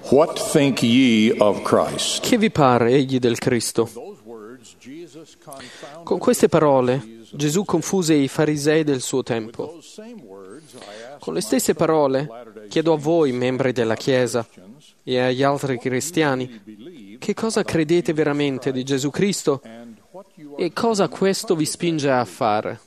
What think ye of Christ? Che vi pare egli del Cristo? Con queste parole Gesù confuse i farisei del suo tempo. Con le stesse parole chiedo a voi, membri della Chiesa, e agli altri cristiani, che cosa credete veramente di Gesù Cristo e cosa questo vi spinge a fare?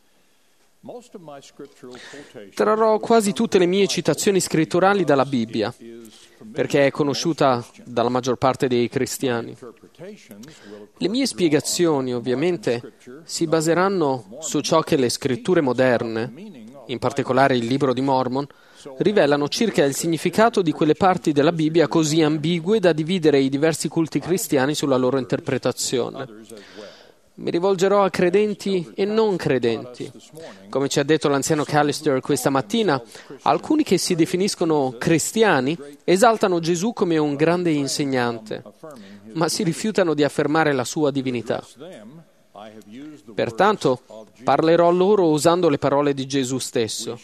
Trarrò quasi tutte le mie citazioni scritturali dalla Bibbia, perché è conosciuta dalla maggior parte dei cristiani. Le mie spiegazioni, ovviamente, si baseranno su ciò che le scritture moderne, in particolare il Libro di Mormon, rivelano circa il significato di quelle parti della Bibbia così ambigue da dividere i diversi culti cristiani sulla loro interpretazione. Mi rivolgerò a credenti e non credenti. Come ci ha detto l'anziano Callister questa mattina, alcuni che si definiscono cristiani esaltano Gesù come un grande insegnante, ma si rifiutano di affermare la sua divinità. Pertanto, parlerò loro usando le parole di Gesù stesso.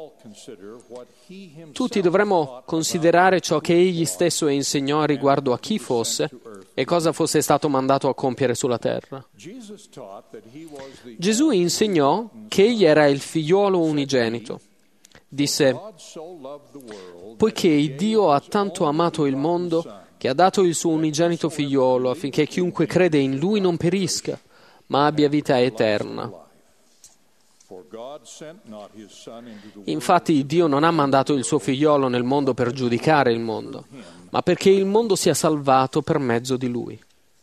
Tutti dovremmo considerare ciò che egli stesso insegnò riguardo a chi fosse e cosa fosse stato mandato a compiere sulla terra. Gesù insegnò che egli era il figliuolo unigenito. Disse: poiché Dio ha tanto amato il mondo che ha dato il suo unigenito figliuolo affinché chiunque crede in lui non perisca, ma abbia vita eterna. Infatti Dio non ha mandato il suo figliolo nel mondo per giudicare il mondo, ma perché il mondo sia salvato per mezzo di lui.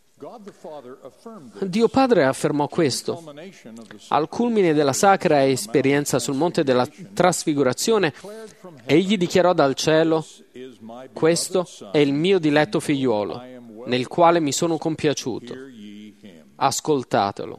Dio Padre affermò questo. Al culmine della sacra esperienza sul monte della trasfigurazione, egli dichiarò dal cielo: questo è il mio diletto figliuolo, nel quale mi sono compiaciuto. Ascoltatelo.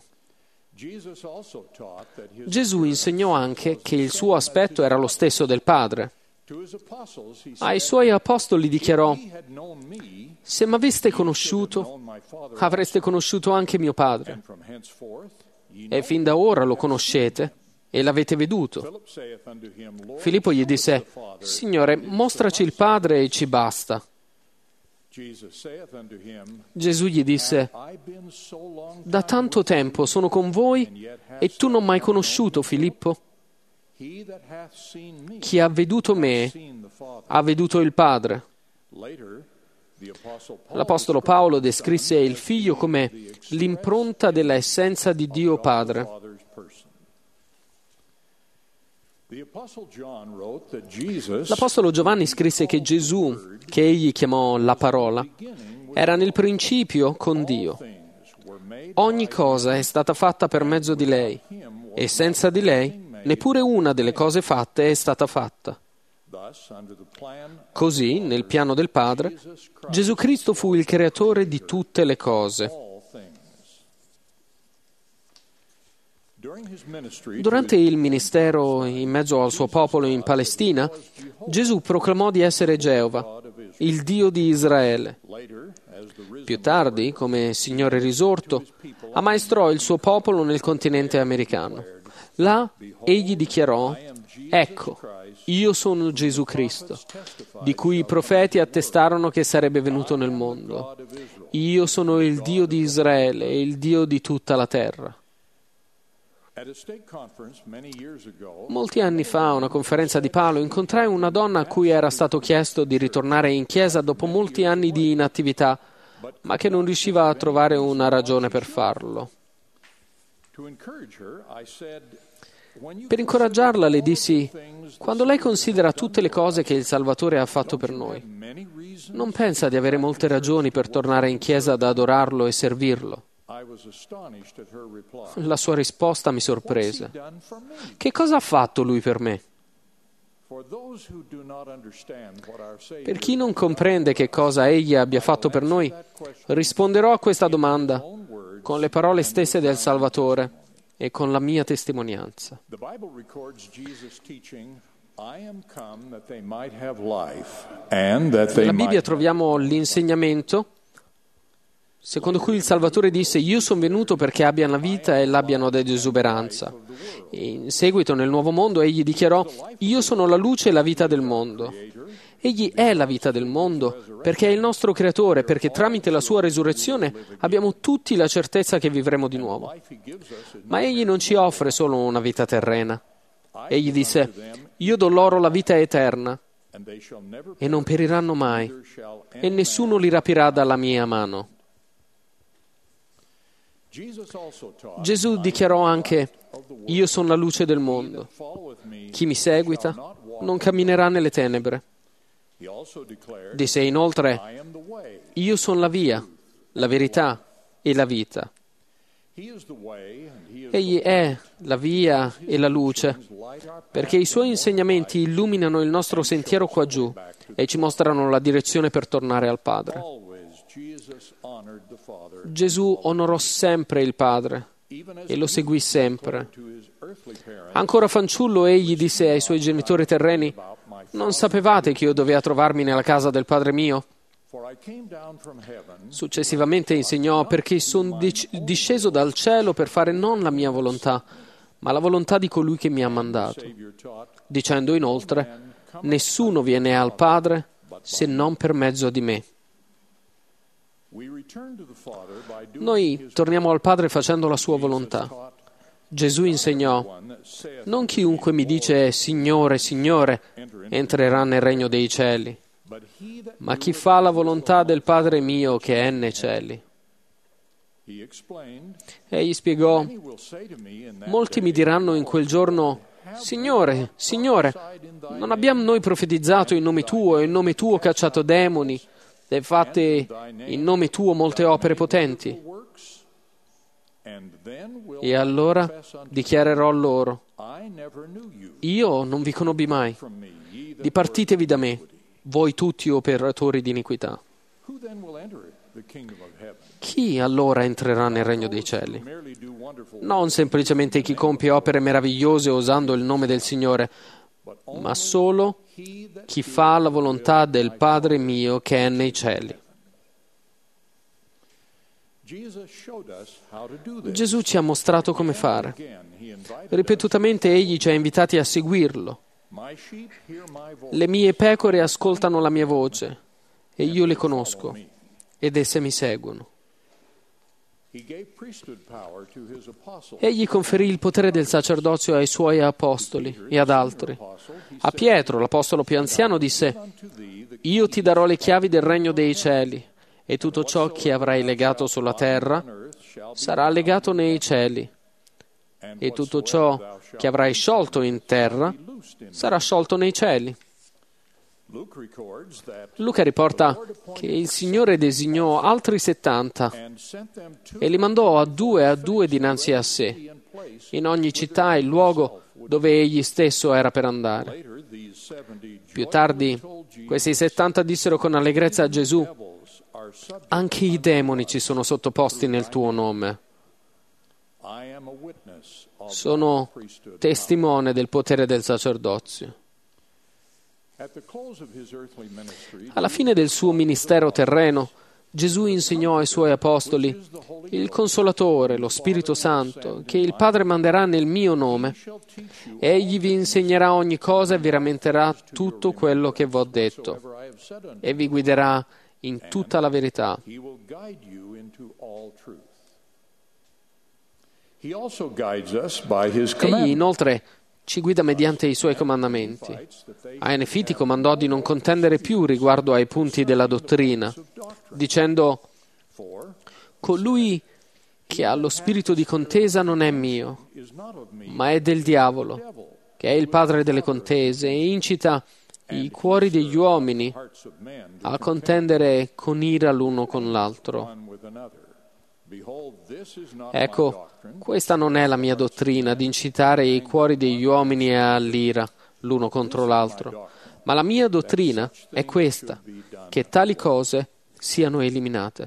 Gesù insegnò anche che il suo aspetto era lo stesso del Padre. Ai suoi apostoli dichiarò: se m'aveste conosciuto, avreste conosciuto anche mio Padre. E fin da ora lo conoscete e l'avete veduto. Filippo gli disse: Signore, mostraci il Padre e ci basta. Gesù gli disse: da tanto tempo sono con voi e tu non m'hai conosciuto, Filippo? Chi ha veduto me ha veduto il Padre. L'Apostolo Paolo descrisse il Figlio come l'impronta della essenza di Dio Padre. L'Apostolo Giovanni scrisse che Gesù, che egli chiamò la parola, era nel principio con Dio. Ogni cosa è stata fatta per mezzo di lei, e senza di lei neppure una delle cose fatte è stata fatta. Così, nel piano del Padre, Gesù Cristo fu il creatore di tutte le cose. Durante il ministero in mezzo al suo popolo in Palestina, Gesù proclamò di essere Geova, il Dio di Israele. Più tardi, come Signore risorto, ammaestrò il suo popolo nel continente americano. Là egli dichiarò: ecco, io sono Gesù Cristo, di cui i profeti attestarono che sarebbe venuto nel mondo. Io sono il Dio di Israele e il Dio di tutta la terra. Molti anni fa, a una conferenza di Palo, incontrai una donna a cui era stato chiesto di ritornare in chiesa dopo molti anni di inattività, ma che non riusciva a trovare una ragione per farlo. Per incoraggiarla le dissi: quando lei considera tutte le cose che il Salvatore ha fatto per noi, non pensa di avere molte ragioni per tornare in chiesa ad adorarlo e servirlo? La sua risposta mi sorprese. Che cosa ha fatto lui per me? Per chi non comprende che cosa egli abbia fatto per noi, risponderò a questa domanda con le parole stesse del Salvatore e con la mia testimonianza. Nella Bibbia troviamo l'insegnamento secondo cui il Salvatore disse: io sono venuto perché abbiano la vita e l'abbiano ad esuberanza. In seguito, nel Nuovo Mondo, egli dichiarò: io sono la luce e la vita del mondo. Egli è la vita del mondo, perché è il nostro creatore, perché tramite la sua resurrezione abbiamo tutti la certezza che vivremo di nuovo. Ma egli non ci offre solo una vita terrena. Egli disse: io do loro la vita eterna e non periranno mai, e nessuno li rapirà dalla mia mano. Gesù dichiarò anche: io sono la luce del mondo. Chi mi seguita non camminerà nelle tenebre. Disse inoltre: io sono la via, la verità e la vita. Egli è la via e la luce, perché i suoi insegnamenti illuminano il nostro sentiero qua giù e ci mostrano la direzione per tornare al Padre. Gesù onorò sempre il Padre e lo seguì sempre. Ancora fanciullo, egli disse ai suoi genitori terreni: non sapevate che io dovevo trovarmi nella casa del Padre mio? Successivamente insegnò: perché sono disceso dal cielo per fare non la mia volontà, ma la volontà di colui che mi ha mandato. Dicendo inoltre: nessuno viene al Padre se non per mezzo di me. Noi torniamo al Padre facendo la sua volontà. Gesù insegnò: non chiunque mi dice Signore, Signore, entrerà nel regno dei cieli, ma chi fa la volontà del Padre mio che è nei cieli. Egli spiegò: molti mi diranno in quel giorno: Signore, Signore, non abbiamo noi profetizzato in nome tuo e in nome tuo cacciato demoni e fatte in nome tuo molte opere potenti? E allora dichiarerò loro: io non vi conobbi mai, dipartitevi da me, voi tutti operatori di iniquità. Chi allora entrerà nel regno dei cieli? Non semplicemente chi compie opere meravigliose usando il nome del Signore, ma solo chi fa la volontà del Padre mio che è nei cieli. Gesù ci ha mostrato come fare. Ripetutamente egli ci ha invitati a seguirlo. Le mie pecore ascoltano la mia voce e io le conosco ed esse mi seguono. Egli conferì il potere del sacerdozio ai suoi apostoli e ad altri. A Pietro, l'apostolo più anziano, disse: io ti darò le chiavi del regno dei cieli, e tutto ciò che avrai legato sulla terra sarà legato nei cieli, e tutto ciò che avrai sciolto in terra sarà sciolto nei cieli. Luca riporta che il Signore designò altri 70 e li mandò a due dinanzi a sé, in ogni città e luogo dove egli stesso era per andare. Più tardi, questi 70 dissero con allegrezza a Gesù: anche i demoni ci sono sottoposti nel tuo nome. Sono testimone del potere del sacerdozio. Alla fine del suo ministero terreno, Gesù insegnò ai suoi apostoli: il Consolatore, lo Spirito Santo, che il Padre manderà nel mio nome, egli vi insegnerà ogni cosa e vi rammenterà tutto quello che v'ho detto, e vi guiderà in tutta la verità. Egli inoltre ci guida mediante i suoi comandamenti. Ai Nefiti comandò di non contendere più riguardo ai punti della dottrina, dicendo: colui che ha lo spirito di contesa non è mio, ma è del diavolo, che è il padre delle contese, e incita i cuori degli uomini a contendere con ira l'uno con l'altro. Ecco, questa non è la mia dottrina, di incitare i cuori degli uomini all'ira l'uno contro l'altro, ma la mia dottrina è questa, che tali cose siano eliminate.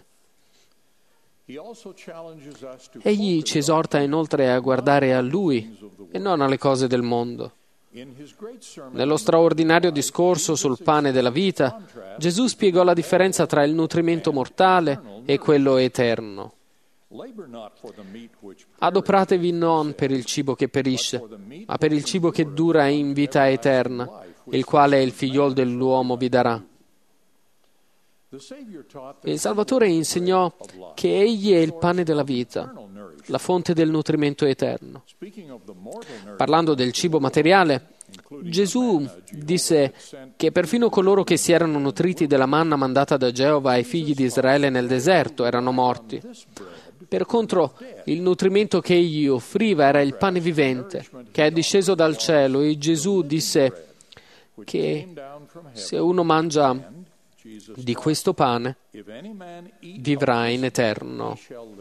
Egli ci esorta inoltre a guardare a Lui e non alle cose del mondo. Nello straordinario discorso sul pane della vita, Gesù spiegò la differenza tra il nutrimento mortale e quello eterno. Adoperatevi non per il cibo che perisce, ma per il cibo che dura in vita eterna, il quale il figliol dell'uomo vi darà. Il Salvatore insegnò che Egli è il pane della vita, la fonte del nutrimento eterno. Parlando del cibo materiale, Gesù disse che perfino coloro che si erano nutriti della manna mandata da Geova ai figli di Israele nel deserto erano morti. Per contro, il nutrimento che Egli offriva era il pane vivente, che è disceso dal cielo, e Gesù disse che se uno mangia di questo pane, vivrà in eterno.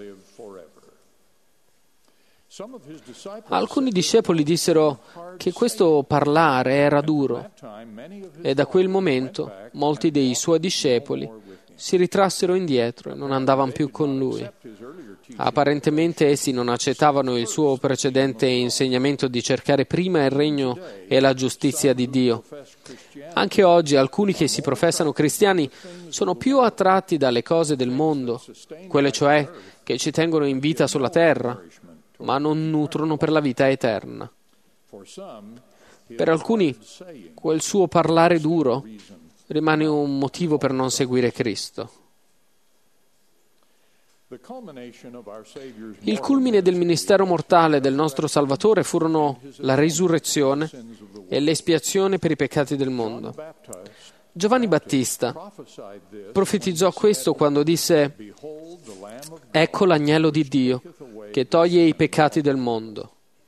Alcuni discepoli dissero che questo parlare era duro, e da quel momento molti dei suoi discepoli si ritrassero indietro e non andavano più con lui. Apparentemente essi non accettavano il suo precedente insegnamento di cercare prima il regno e la giustizia di Dio. Anche oggi alcuni che si professano cristiani sono più attratti dalle cose del mondo, quelle cioè che ci tengono in vita sulla terra, ma non nutrono per la vita eterna. Per alcuni quel suo parlare duro rimane un motivo per non seguire Cristo. Il culmine del ministero mortale del nostro Salvatore furono la risurrezione e l'espiazione per i peccati del mondo. Giovanni Battista profetizzò questo quando disse: «Ecco l'agnello di Dio che toglie i peccati del mondo».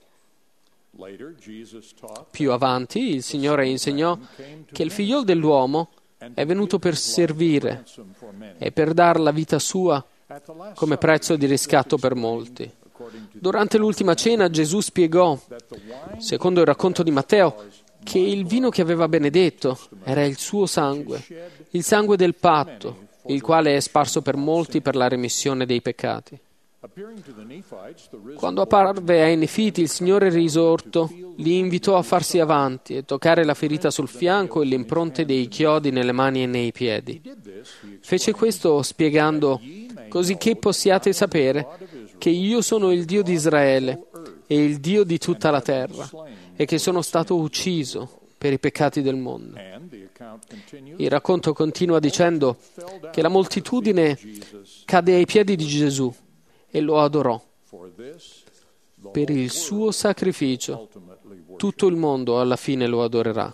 Più avanti il Signore insegnò che il Figliol dell'uomo è venuto per servire e per dar la vita sua come prezzo di riscatto per molti. Durante l'ultima cena Gesù spiegò, secondo il racconto di Matteo, che il vino che aveva benedetto era il suo sangue, il sangue del patto, il quale è sparso per molti per la remissione dei peccati. Quando apparve ai Nefiti, il Signore risorto li invitò a farsi avanti e toccare la ferita sul fianco e le impronte dei chiodi nelle mani e nei piedi. Fece questo spiegando: «Così che possiate sapere che io sono il Dio di Israele e il Dio di tutta la terra, e che sono stato ucciso per i peccati del mondo». Il racconto continua dicendo che la moltitudine cadde ai piedi di Gesù e lo adorò. Per il suo sacrificio tutto il mondo alla fine lo adorerà.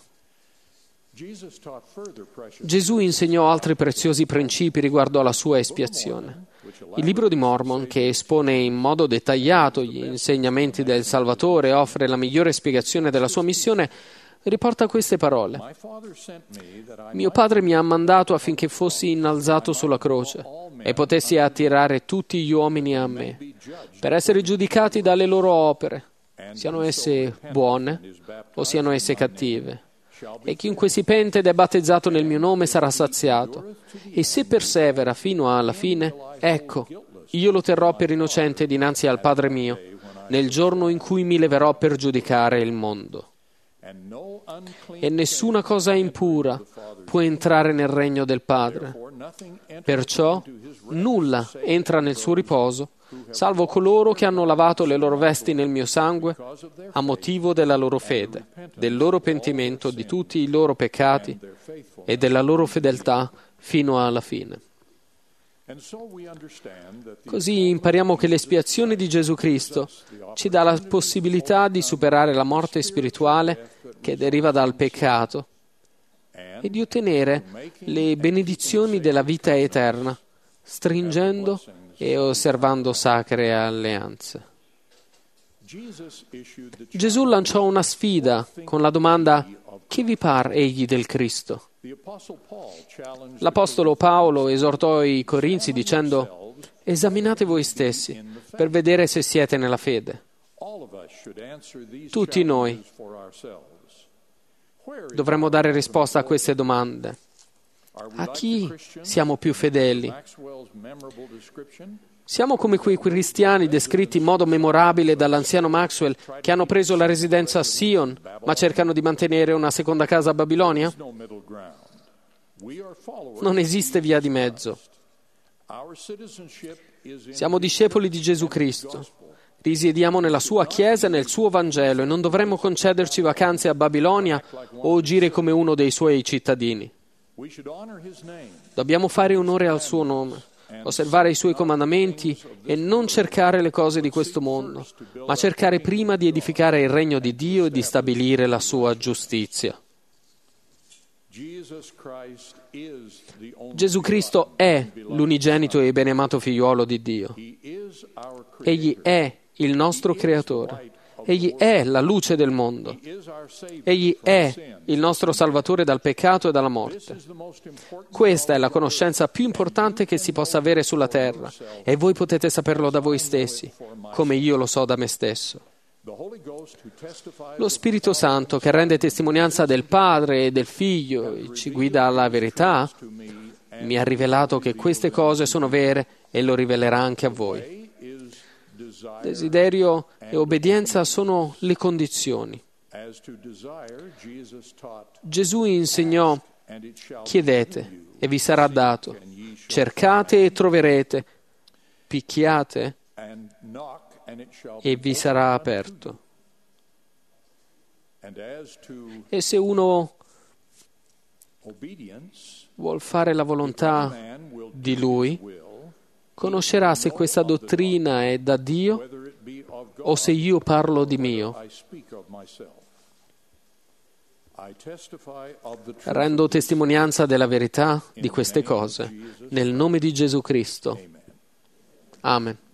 Gesù insegnò altri preziosi principi riguardo alla sua espiazione. Il libro di Mormon, che espone in modo dettagliato gli insegnamenti del Salvatore e offre la migliore spiegazione della sua missione, riporta queste parole: «Mio Padre mi ha mandato affinché fossi innalzato sulla croce e potessi attirare tutti gli uomini a me, per essere giudicati dalle loro opere, siano esse buone o siano esse cattive. E chiunque si pente ed è battezzato nel mio nome sarà saziato. E se persevera fino alla fine, ecco, io lo terrò per innocente dinanzi al Padre mio, nel giorno in cui mi leverò per giudicare il mondo. E nessuna cosa impura può entrare nel regno del Padre. Perciò nulla entra nel suo riposo, salvo coloro che hanno lavato le loro vesti nel mio sangue a motivo della loro fede, del loro pentimento di tutti i loro peccati e della loro fedeltà fino alla fine». Così impariamo che l'espiazione di Gesù Cristo ci dà la possibilità di superare la morte spirituale che deriva dal peccato e di ottenere le benedizioni della vita eterna, stringendo e osservando sacre alleanze. Gesù lanciò una sfida con la domanda: «Che vi par egli del Cristo?» L'Apostolo Paolo esortò i Corinzi dicendo: «Esaminate voi stessi per vedere se siete nella fede». Tutti noi dovremmo dare risposta a queste domande. A chi siamo più fedeli? Siamo come quei cristiani descritti in modo memorabile dall'anziano Maxwell che hanno preso la residenza a Sion, ma cercano di mantenere una seconda casa a Babilonia? Non esiste via di mezzo. Siamo discepoli di Gesù Cristo Risiediamo nella sua Chiesa e nel suo Vangelo e non dovremmo concederci vacanze a Babilonia o agire come uno dei suoi cittadini. Dobbiamo fare onore al suo nome, osservare i suoi comandamenti e non cercare le cose di questo mondo, ma cercare prima di edificare il regno di Dio e di stabilire la sua giustizia. Gesù Cristo è l'unigenito e benamato figliuolo di Dio. Egli è il nostro Creatore. Egli è la luce del mondo. Egli è il nostro Salvatore dal peccato e dalla morte. Questa è la conoscenza più importante che si possa avere sulla terra e voi potete saperlo da voi stessi, come io lo so da me stesso. Lo Spirito Santo, che rende testimonianza del Padre e del Figlio e ci guida alla verità, mi ha rivelato che queste cose sono vere e lo rivelerà anche a voi. Desiderio e obbedienza sono le condizioni. Gesù insegnò: chiedete e vi sarà dato, cercate e troverete, picchiate e vi sarà aperto. E se uno vuol fare la volontà di Lui, conoscerà se questa dottrina è da Dio o se io parlo di mio. Rendo testimonianza della verità di queste cose, nel nome di Gesù Cristo. Amen.